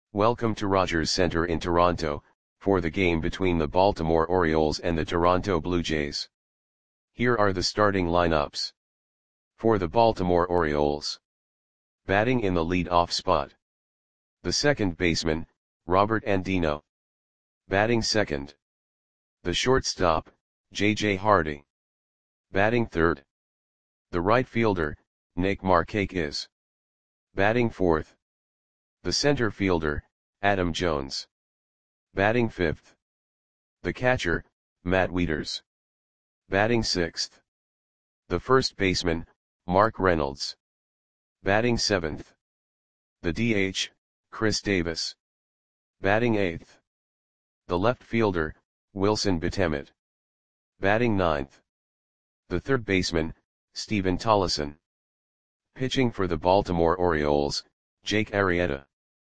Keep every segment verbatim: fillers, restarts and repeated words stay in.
Welcome to Rogers Centre in Toronto, for the game between the Baltimore Orioles and the Toronto Blue Jays. Here are the starting lineups. For the Baltimore Orioles. Batting in the lead-off spot. The second baseman, Robert Andino. Batting second. The shortstop, J J Hardy. Batting third. The right fielder, Nick Markakis. Batting fourth. The center fielder, Adam Jones. Batting fifth. The catcher, Matt Wieters. Batting sixth. The first baseman, Mark Reynolds. Batting seventh. The D H, Chris Davis. Batting eighth. The left fielder, Wilson Betemet. Batting ninth. The third baseman, Stephen Tollefson. Pitching for the Baltimore Orioles, Jake Arrieta.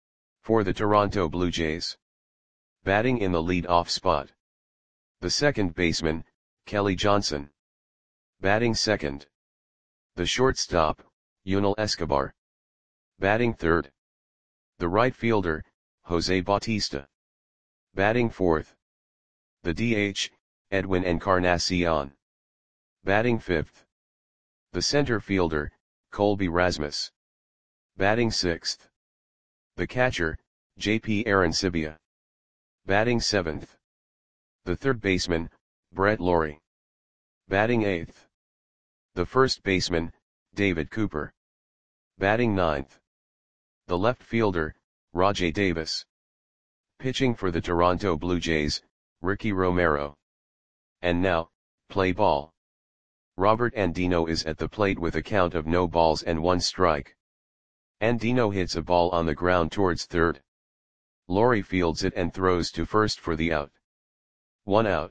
For the Toronto Blue Jays. Batting in the lead-off spot. The second baseman, Kelly Johnson. Batting second. The shortstop, Yunel Escobar. Batting third. The right fielder, Jose Bautista. Batting fourth. The D H, Edwin Encarnacion. Batting fifth. The center fielder, Colby Rasmus. Batting sixth. The catcher, J P Arancibia. Batting seventh. The third baseman, Brett Lawrie. Batting eighth. The first baseman, David Cooper. Batting ninth. The left fielder, Rajai Davis. Pitching for the Toronto Blue Jays, Ricky Romero. And now, play ball. Robert Andino is at the plate with a count of no balls and one strike. Andino hits a ball on the ground towards third. Lawrie fields it and throws to first for the out. One out.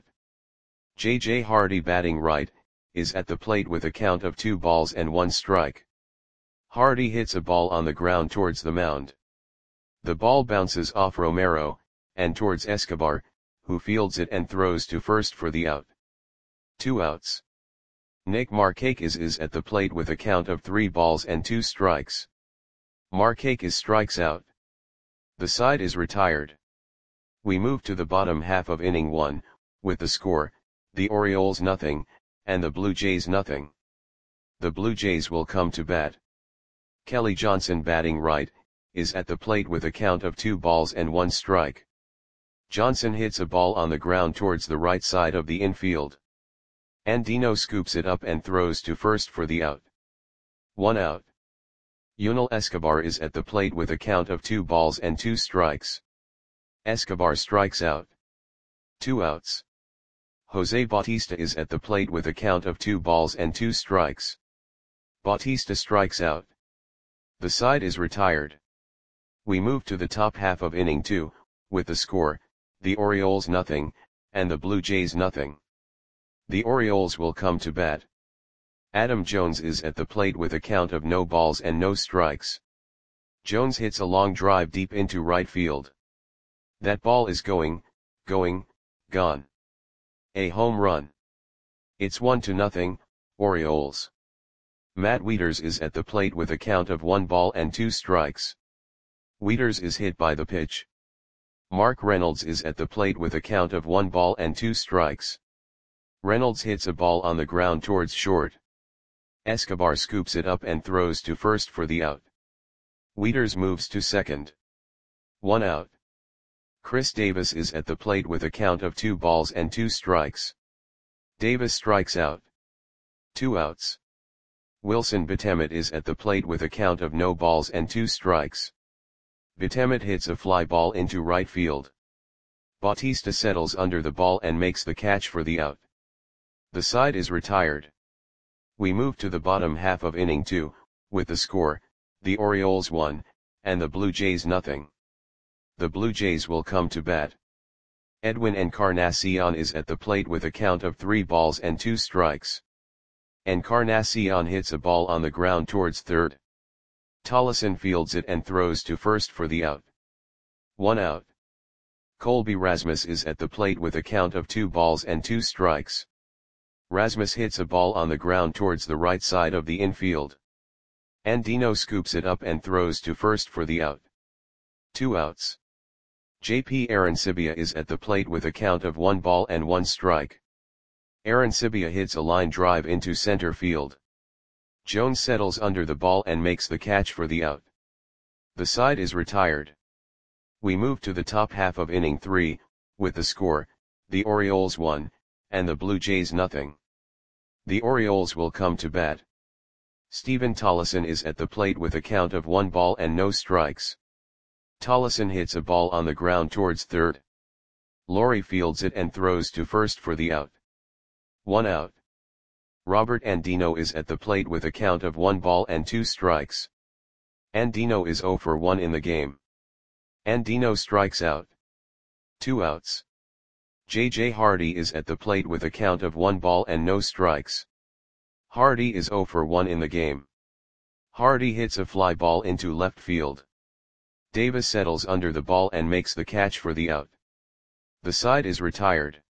J J Hardy, batting right, is at the plate with a count of two balls and one strike. Hardy hits a ball on the ground towards the mound. The ball bounces off Romero, and towards Escobar, who fields it and throws to first for the out. Two outs. Nick Markakis is at the plate with a count of three balls and two strikes. Markakis strikes out. The side is retired. We move to the bottom half of inning one, with the score, the Orioles nothing, and the Blue Jays nothing. The Blue Jays will come to bat. Kelly Johnson, batting right, is at the plate with a count of two balls and one strike. Johnson hits a ball on the ground towards the right side of the infield. Andino scoops it up and throws to first for the out. One out. Yunel Escobar is at the plate with a count of two balls and two strikes. Escobar strikes out. Two outs. Jose Bautista is at the plate with a count of two balls and two strikes. Bautista strikes out. The side is retired. We move to the top half of inning two, with the score, the Orioles nothing, and the Blue Jays nothing. The Orioles will come to bat. Adam Jones is at the plate with a count of no balls and no strikes. Jones hits a long drive deep into right field. That ball is going, going, gone. A home run. It's one to nothing, Orioles. Matt Wieters is at the plate with a count of one ball and two strikes. Wieters is hit by the pitch. Mark Reynolds is at the plate with a count of one ball and two strikes. Reynolds hits a ball on the ground towards short. Escobar scoops it up and throws to first for the out. Wieters moves to second. One out. Chris Davis is at the plate with a count of two balls and two strikes. Davis strikes out. Two outs. Wilson Betemet is at the plate with a count of no balls and two strikes. Betemet hits a fly ball into right field. Bautista settles under the ball and makes the catch for the out. The side is retired. We move to the bottom half of inning two, with the score, the Orioles one, and the Blue Jays nothing. The Blue Jays will come to bat. Edwin Encarnacion is at the plate with a count of three balls and two strikes. Encarnacion hits a ball on the ground towards third. Tollefson fields it and throws to first for the out. One out. Colby Rasmus is at the plate with a count of two balls and two strikes. Rasmus hits a ball on the ground towards the right side of the infield. Andino scoops it up and throws to first for the out. two outs. J P Arancibia is at the plate with a count of one ball and one strike. Arancibia hits a line drive into center field. Jones settles under the ball and makes the catch for the out. The side is retired. We move to the top half of inning three, with the score, the Orioles one, and the Blue Jays nothing. The Orioles will come to bat. Stephen Tollefson is at the plate with a count of one ball and no strikes. Tollefson hits a ball on the ground towards third. Laurie fields it and throws to first for the out. One out. Robert Andino is at the plate with a count of one ball and two strikes. Andino is zero for one in the game. Andino strikes out. Two outs. J J Hardy is at the plate with a count of one ball and no strikes. Hardy is zero for one in the game. Hardy hits a fly ball into left field. Davis settles under the ball and makes the catch for the out. The side is retired.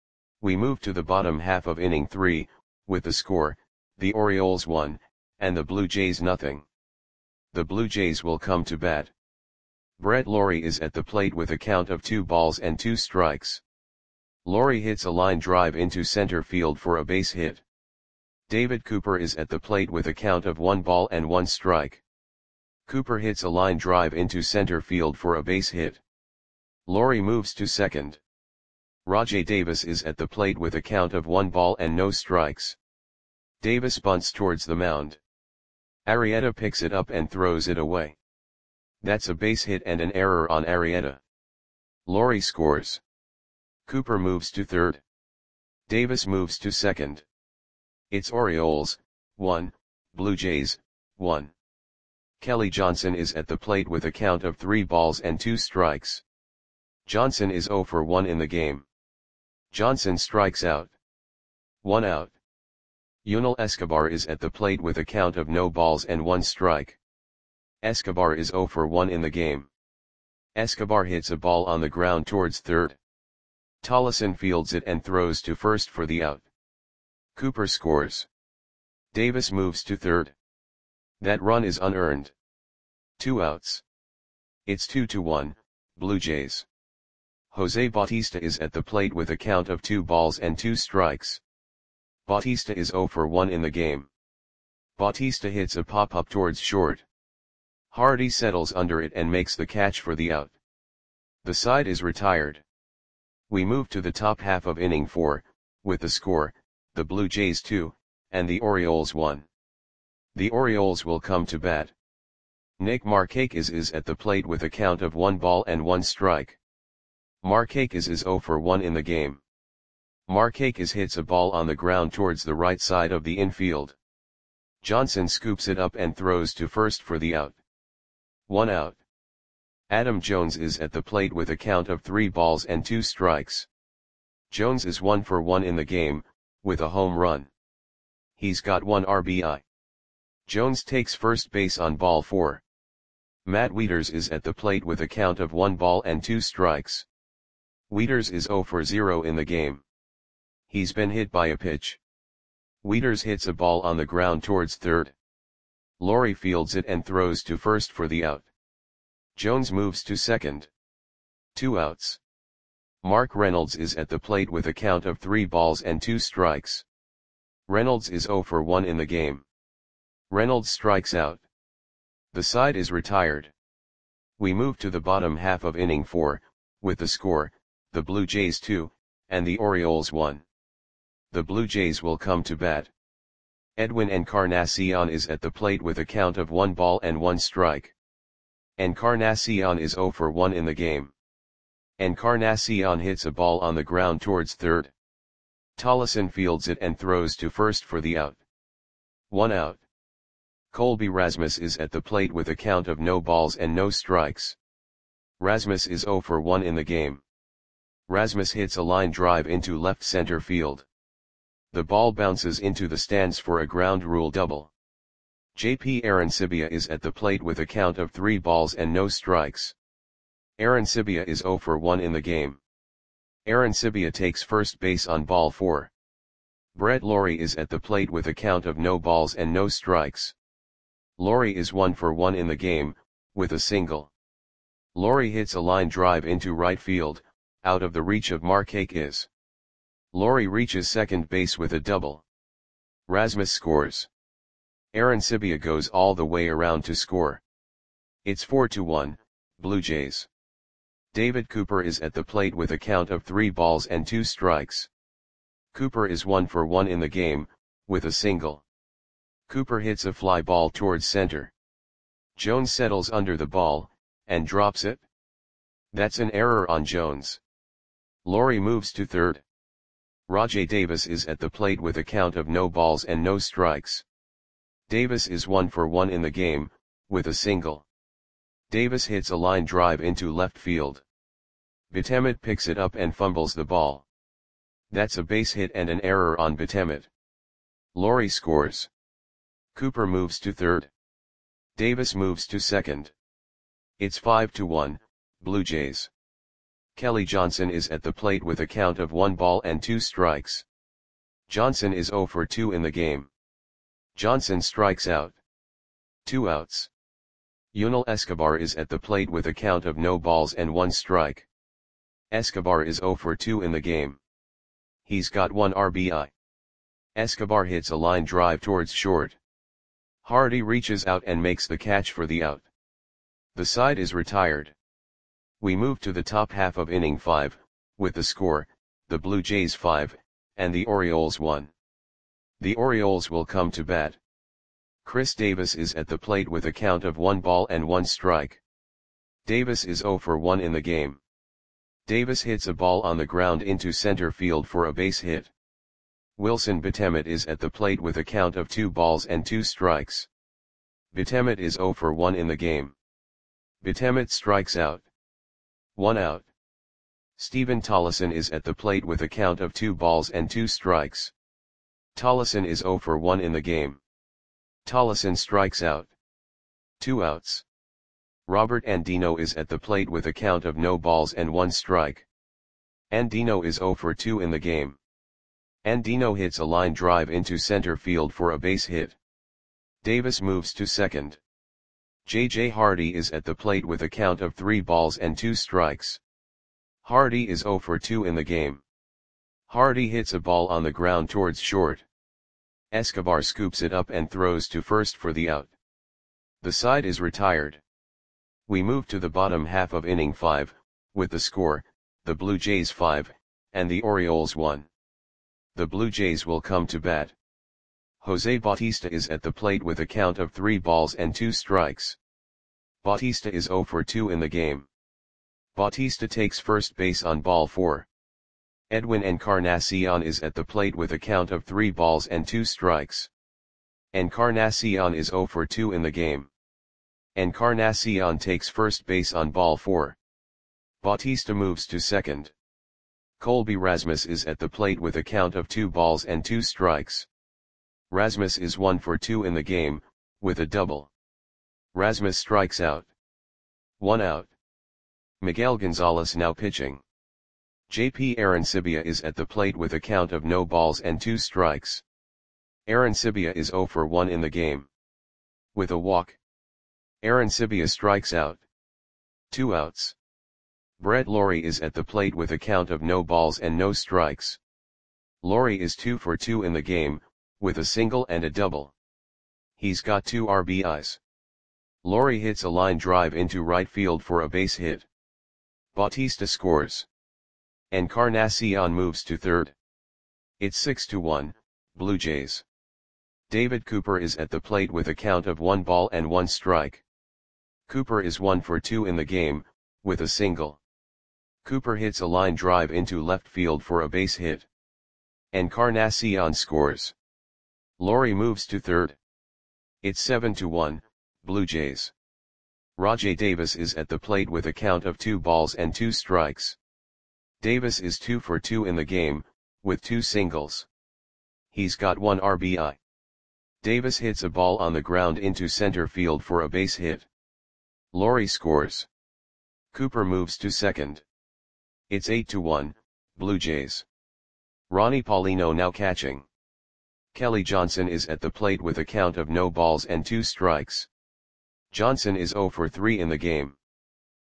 We move to the bottom half of inning three, with the score, the Orioles one, and the Blue Jays nothing. The Blue Jays will come to bat. Brett Lawrie is at the plate with a count of two balls and two strikes. Lawrie hits a line drive into center field for a base hit. David Cooper is at the plate with a count of one ball and one strike. Cooper hits a line drive into center field for a base hit. Lawrie moves to second. Rajai Davis is at the plate with a count of one ball and no strikes. Davis bunts towards the mound. Arrieta picks it up and throws it away. That's a base hit and an error on Arrieta. Lawrie scores. Cooper moves to third. Davis moves to second. It's Orioles, one, Blue Jays, one. Kelly Johnson is at the plate with a count of three balls and two strikes. Johnson is zero for one in the game. Johnson strikes out. One out. Yunel Escobar is at the plate with a count of no balls and one strike. Escobar is zero for one in the game. Escobar hits a ball on the ground towards third. Tollefson fields it and throws to first for the out. Cooper scores. Davis moves to third. That run is unearned. Two outs. It's two to one, Blue Jays. Jose Bautista is at the plate with a count of two balls and two strikes. Bautista is zero for one in the game. Bautista hits a pop-up towards short. Hardy settles under it and makes the catch for the out. The side is retired. We move to the top half of inning four, with the score, the Blue Jays two, and the Orioles one. The Orioles will come to bat. Nick Markakis is at the plate with a count of one ball and one strike. Markakis is zero for one in the game. Markakis hits a ball on the ground towards the right side of the infield. Johnson scoops it up and throws to first for the out. One out. Adam Jones is at the plate with a count of three balls and two strikes. Jones is one for one in the game, with a home run. He's got one R B I. Jones takes first base on ball four. Matt Wieters is at the plate with a count of one ball and two strikes. Wieters is zero for zero in the game. He's been hit by a pitch. Wieters hits a ball on the ground towards third. Lawrie fields it and throws to first for the out. Jones moves to second. Two outs. Mark Reynolds is at the plate with a count of three balls and two strikes. Reynolds is zero for one in the game. Reynolds strikes out. The side is retired. We move to the bottom half of inning four, with the score, the Blue Jays two, and the Orioles one. The Blue Jays will come to bat. Edwin Encarnacion is at the plate with a count of one ball and one strike. Encarnacion is zero for one in the game. Encarnacion hits a ball on the ground towards third. Tollefson fields it and throws to first for the out. One out. Colby Rasmus is at the plate with a count of no balls and no strikes. Rasmus is zero for one in the game. Rasmus hits a line drive into left center field. The ball bounces into the stands for a ground rule double. J P Arancibia is at the plate with a count of three balls and no strikes. Arancibia is zero for one in the game. Arancibia takes first base on ball four. Brett Lawrie is at the plate with a count of no balls and no strikes. Lawrie is one for one in the game, with a single. Lori hits a line drive into right field, out of the reach of Markakis. Lori reaches second base with a double. Rasmus scores. Arancibia goes all the way around to score. It's four to one, Blue Jays. David Cooper is at the plate with a count of three balls and two strikes. Cooper is one for one in the game, with a single. Cooper hits a fly ball towards center. Jones settles under the ball, and drops it. That's an error on Jones. Lori moves to third. Rajai Davis is at the plate with a count of no balls and no strikes. Davis is one for one in the game, with a single. Davis hits a line drive into left field. Betemet picks it up and fumbles the ball. That's a base hit and an error on Betemet. Lori scores. Cooper moves to third. Davis moves to second. It's five to one, Blue Jays. Kelly Johnson is at the plate with a count of one ball and two strikes. Johnson is zero for two in the game. Johnson strikes out. Two outs. Yunel Escobar is at the plate with a count of no balls and one strike. Escobar is zero for two in the game. He's got one R B I. Escobar hits a line drive towards short. Hardy reaches out and makes the catch for the out. The side is retired. We move to the top half of inning five, with the score, the Blue Jays five, and the Orioles one. The Orioles will come to bat. Chris Davis is at the plate with a count of one ball and one strike. Davis is zero for one in the game. Davis hits a ball on the ground into center field for a base hit. Wilson Betemet is at the plate with a count of two balls and two strikes. Betemet is zero for one in the game. Betemet strikes out. One out. Steven Tollison is at the plate with a count of two balls and two strikes. Tollison is zero for one in the game. Tollison strikes out. Two outs. Robert Andino is at the plate with a count of no balls and one strike. Andino is zero for two in the game. Andino hits a line drive into center field for a base hit. Davis moves to second. J J Hardy is at the plate with a count of three balls and two strikes. Hardy is zero for two in the game. Hardy hits a ball on the ground towards short. Escobar scoops it up and throws to first for the out. The side is retired. We move to the bottom half of inning five, with the score, the Blue Jays five, and the Orioles one. The Blue Jays will come to bat. Jose Bautista is at the plate with a count of three balls and two strikes. Bautista is zero for two in the game. Bautista takes first base on ball four. Edwin Encarnacion is at the plate with a count of three balls and two strikes. Encarnacion is zero for two in the game. Encarnacion takes first base on ball four. Bautista moves to second. Colby Rasmus is at the plate with a count of two balls and two strikes. Rasmus is one for two in the game, with a double. Rasmus strikes out. One out. Miguel Gonzalez now pitching. J P Arancibia is at the plate with a count of no balls and two strikes. Arancibia is zero for one in the game. With a walk. Arancibia strikes out. Two outs. Brett Lawrie is at the plate with a count of no balls and no strikes. Lawrie is two for two in the game, with a single and a double. He's got two R B Is. Lawrie hits a line drive into right field for a base hit. Bautista scores. Encarnacion moves to third. It's six to one, Blue Jays. David Cooper is at the plate with a count of one ball and one strike. Cooper is one for two in the game, with a single. Cooper hits a line drive into left field for a base hit. Encarnacion scores. Lawrie moves to third. It's seven to one, Blue Jays. Rajai Davis is at the plate with a count of two balls and two strikes. Davis is two for two in the game, with two singles. He's got one R B I. Davis hits a ball on the ground into center field for a base hit. Lawrie scores. Cooper moves to second. It's eight to one, Blue Jays. Ronnie Paulino now catching. Kelly Johnson is at the plate with a count of no balls and two strikes. Johnson is zero for three in the game.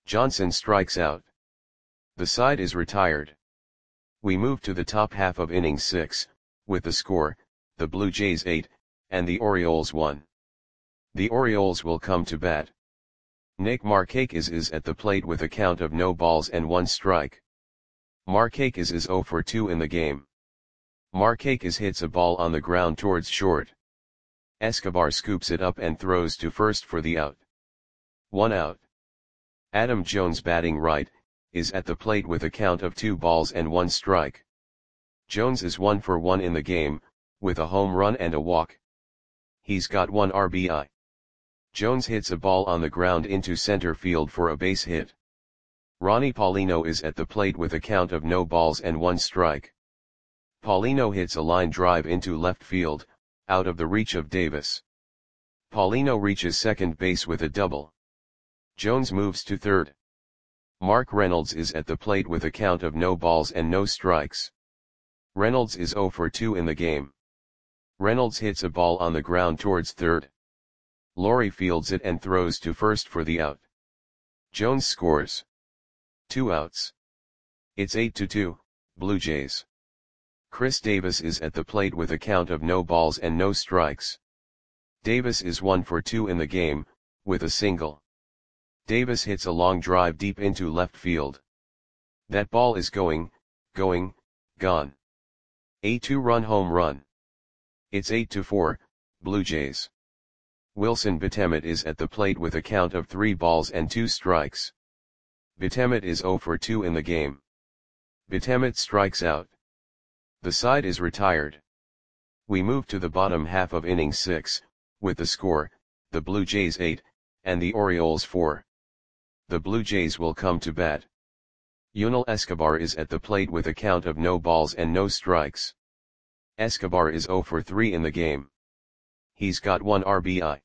Johnson strikes out. The side is retired. We move to the top half of inning six, with the score, the Blue Jays eight, and the Orioles one. The Orioles will come to bat. Nick Markakis is at the plate with a count of no balls and one strike. Markakis is oh for two in the game. Markakis hits a ball on the ground towards short. Escobar scoops it up and throws to first for the out. One out. Adam Jones, batting right, is at the plate with a count of two balls and one strike. Jones is one for one in the game, with a home run and a walk. He's got one R B I. Jones hits a ball on the ground into center field for a base hit. Ronnie Paulino is at the plate with a count of no balls and one strike. Paulino hits a line drive into left field, out of the reach of Davis. Paulino reaches second base with a double. Jones moves to third. Mark Reynolds is at the plate with a count of no balls and no strikes. Reynolds is oh for two in the game. Reynolds hits a ball on the ground towards third. Laurie fields it and throws to first for the out. Jones scores. Two outs. It's eight to two, Blue Jays. Chris Davis is at the plate with a count of no balls and no strikes. Davis is one for two in the game, with a single. Davis hits a long drive deep into left field. That ball is going, going, gone. A two-run home run. It's eight to four, Blue Jays. Wilson Betemet is at the plate with a count of three balls and two strikes. Betemet is oh for two in the game. Betemet strikes out. The side is retired. We move to the bottom half of inning six, with the score, the Blue Jays eight, and the Orioles four. The Blue Jays will come to bat. Yunel Escobar is at the plate with a count of no balls and no strikes. Escobar is oh for three in the game. He's got one R B I.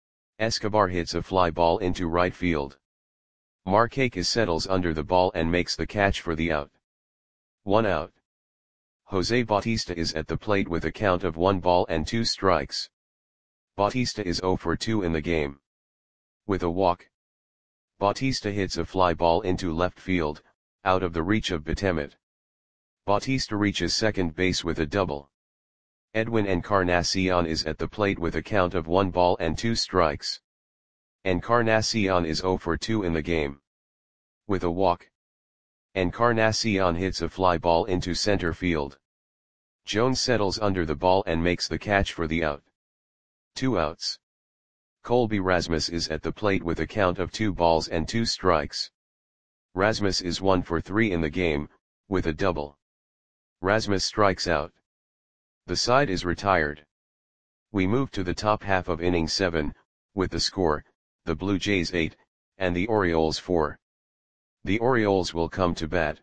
Escobar hits a fly ball into right field. Markakis settles under the ball and makes the catch for the out. One out. Jose Bautista is at the plate with a count of one ball and two strikes. Bautista is oh for two in the game. With a walk. Bautista hits a fly ball into left field, out of the reach of Betemet. Bautista reaches second base with a double. Edwin Encarnacion is at the plate with a count of one ball and two strikes. Encarnacion is oh for two in the game. With a walk. Encarnacion hits a fly ball into center field. Jones settles under the ball and makes the catch for the out. Two outs. Colby Rasmus is at the plate with a count of two balls and two strikes. Rasmus is one for three in the game, with a double. Rasmus strikes out. The side is retired. We move to the top half of inning seven, with the score, the Blue Jays eight, and the Orioles four. The Orioles will come to bat.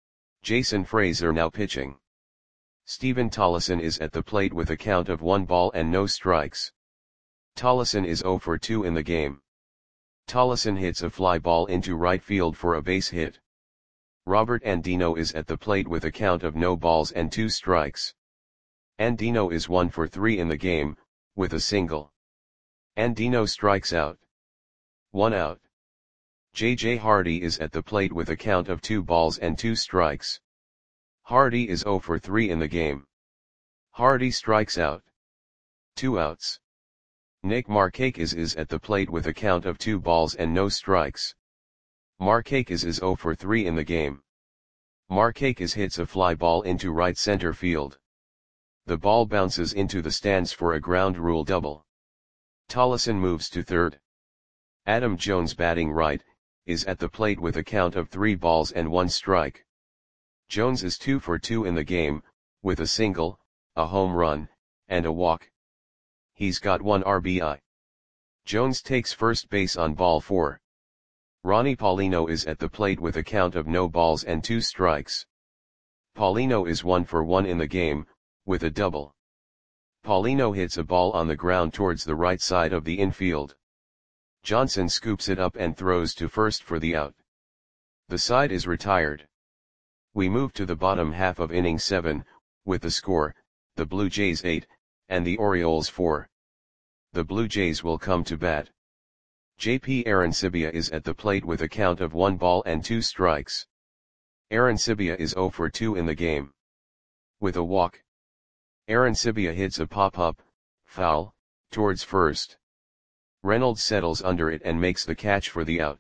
Jason Frazier now pitching. Steven Tollison is at the plate with a count of one ball and no strikes. Tollison is oh for two in the game. Tollison hits a fly ball into right field for a base hit. Robert Andino is at the plate with a count of no balls and two strikes. Andino is one for three in the game, with a single. Andino strikes out. One out. J J Hardy is at the plate with a count of two balls and two strikes. Hardy is oh for three in the game. Hardy strikes out. Two outs. Nick Markakis is at the plate with a count of two balls and no strikes. Markakis is oh for three in the game. Markakis hits a fly ball into right center field. The ball bounces into the stands for a ground rule double. Tollison moves to third. Adam Jones, batting right, is at the plate with a count of three balls and one strike. Jones is two for two in the game, with a single, a home run, and a walk. He's got one R B I. Jones takes first base on ball four. Ronnie Paulino is at the plate with a count of no balls and two strikes. Paulino is one for one in the game, with a double. Paulino hits a ball on the ground towards the right side of the infield. Johnson scoops it up and throws to first for the out. The side is retired. We move to the bottom half of inning seven, with the score, the Blue Jays eight, and the Orioles four. The Blue Jays will come to bat. J P Arancibia is at the plate with a count of one ball and two strikes. Arancibia is zero for two in the game. With a walk, Arancibia hits a pop-up, foul, towards first. Reynolds settles under it and makes the catch for the out.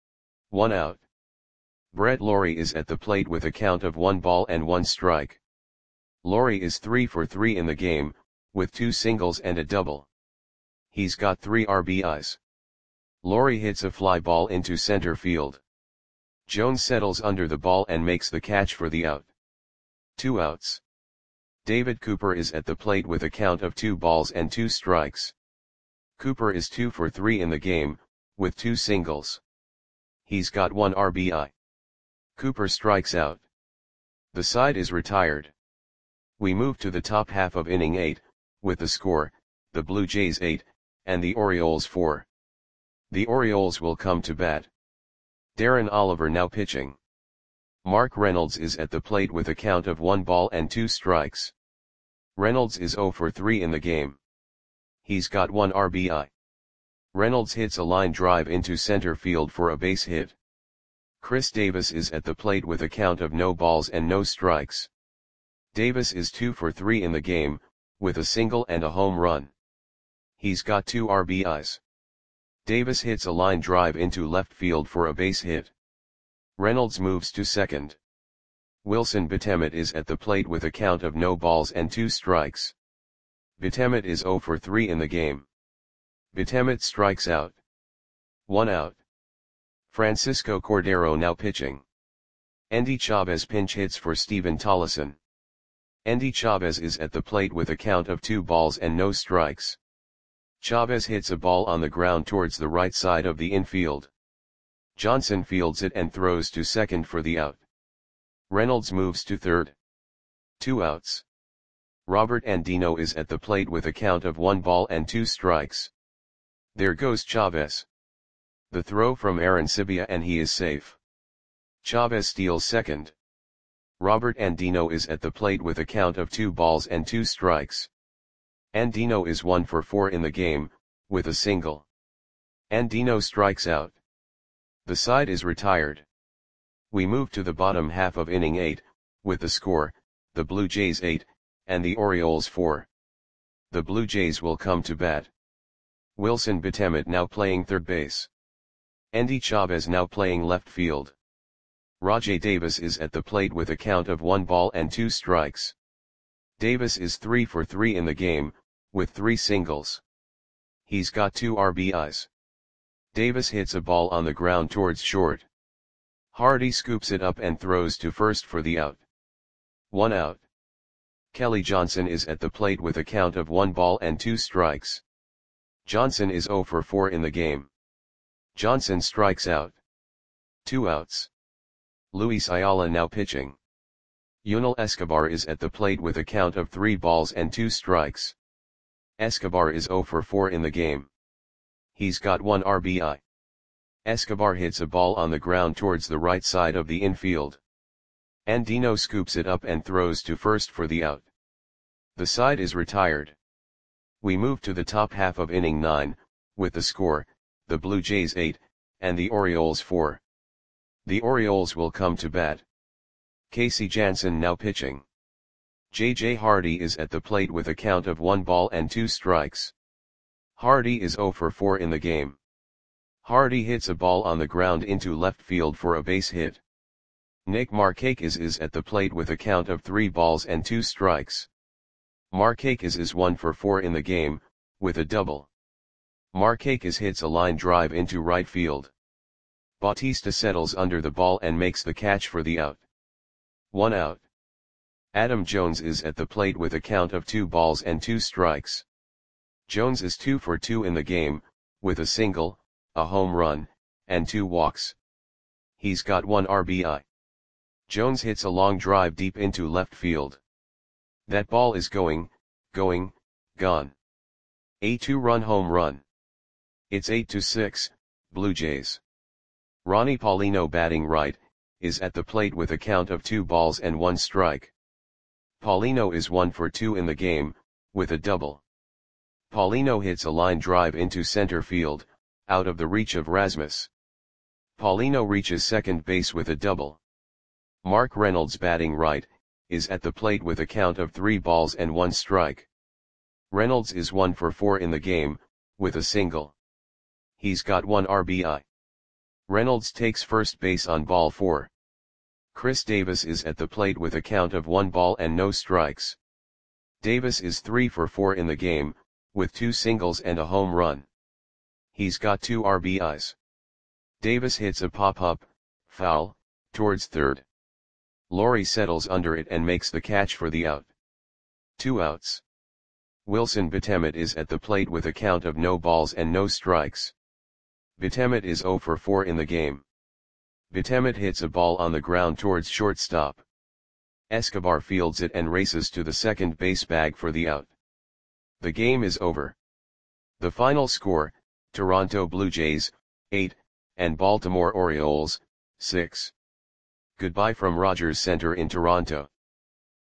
One out. Brett Lawrie is at the plate with a count of one ball and one strike. Lawrie is three for three in the game, with two singles and a double. He's got three R B Is. Lawrie hits a fly ball into center field. Jones settles under the ball and makes the catch for the out. Two outs. David Cooper is at the plate with a count of two balls and two strikes. Cooper is two for three in the game, with two singles. He's got one R B I. Cooper strikes out. The side is retired. We move to the top half of inning eight, with the score, the Blue Jays eight, and the Orioles four. The Orioles will come to bat. Darren Oliver now pitching. Mark Reynolds is at the plate with a count of one ball and two strikes. Reynolds is zero for three in the game. He's got one R B I. Reynolds hits a line drive into center field for a base hit. Chris Davis is at the plate with a count of no balls and no strikes. Davis is two for three in the game, with a single and a home run. He's got two R B Is. Davis hits a line drive into left field for a base hit. Reynolds moves to second. Wilson Betemit is at the plate with a count of no balls and two strikes. Betemit is zero for three in the game. Betemit strikes out. One out. Francisco Cordero now pitching. Endy Chavez pinch hits for Steven Tollison. Endy Chavez is at the plate with a count of two balls and no strikes. Chavez hits a ball on the ground towards the right side of the infield. Johnson fields it and throws to second for the out. Reynolds moves to third. Two outs. Robert Andino is at the plate with a count of one ball and two strikes. There goes Chavez. The throw from Arancibia and he is safe. Chavez steals second. Robert Andino is at the plate with a count of two balls and two strikes. Andino is one for four in the game, with a single. Andino strikes out. The side is retired. We move to the bottom half of inning eight, with the score, the Blue Jays eight, and the Orioles four. The Blue Jays will come to bat. Wilson Betemit now playing third base. Endy Chavez now playing left field. Rajai Davis is at the plate with a count of one ball and two strikes. Davis is three for three in the game, with three singles. He's got two R B Is. Davis hits a ball on the ground towards short. Hardy scoops it up and throws to first for the out. One out. Kelly Johnson is at the plate with a count of one ball and two strikes. Johnson is zero for four in the game. Johnson strikes out. Two outs. Luis Ayala now pitching. Yunel Escobar is at the plate with a count of three balls and two strikes. Escobar is zero for four in the game. He's got one R B I. Escobar hits a ball on the ground towards the right side of the infield. Andino scoops it up and throws to first for the out. The side is retired. We move to the top half of inning nine, with the score, the Blue Jays eight, and the Orioles four. The Orioles will come to bat. Casey Janssen now pitching. J J Hardy is at the plate with a count of one ball and two strikes. Hardy is zero for four in the game. Hardy hits a ball on the ground into left field for a base hit. Nick Markakis is at the plate with a count of three balls and two strikes. Markakis is one for four in the game, with a double. Markakis hits a line drive into right field. Bautista settles under the ball and makes the catch for the out. One out. Adam Jones is at the plate with a count of two balls and two strikes. Jones is two for two in the game, with a single, a home run, and two walks. He's got one R B I. Jones hits a long drive deep into left field. That ball is going, going, gone. A two-run home run. It's eight to six, Blue Jays. Ronnie Paulino batting right, is at the plate with a count of two balls and one strike. Paulino is one for two in the game, with a double. Paulino hits a line drive into center field, out of the reach of Rasmus. Paulino reaches second base with a double. Mark Reynolds, batting right, is at the plate with a count of three balls and one strike. Reynolds is one for four in the game, with a single. He's got one R B I. Reynolds takes first base on ball four. Chris Davis is at the plate with a count of one ball and no strikes. Davis is three for four in the game, with two singles and a home run. He's got two R B Is. Davis hits a pop-up, foul, towards third. Laurie settles under it and makes the catch for the out. Two outs. Wilson Betemet is at the plate with a count of no balls and no strikes. Betemet is zero for four in the game. Betemet hits a ball on the ground towards shortstop. Escobar fields it and races to the second base bag for the out. The game is over. The final score, Toronto Blue Jays, eight, and Baltimore Orioles, six. Goodbye from Rogers Center in Toronto.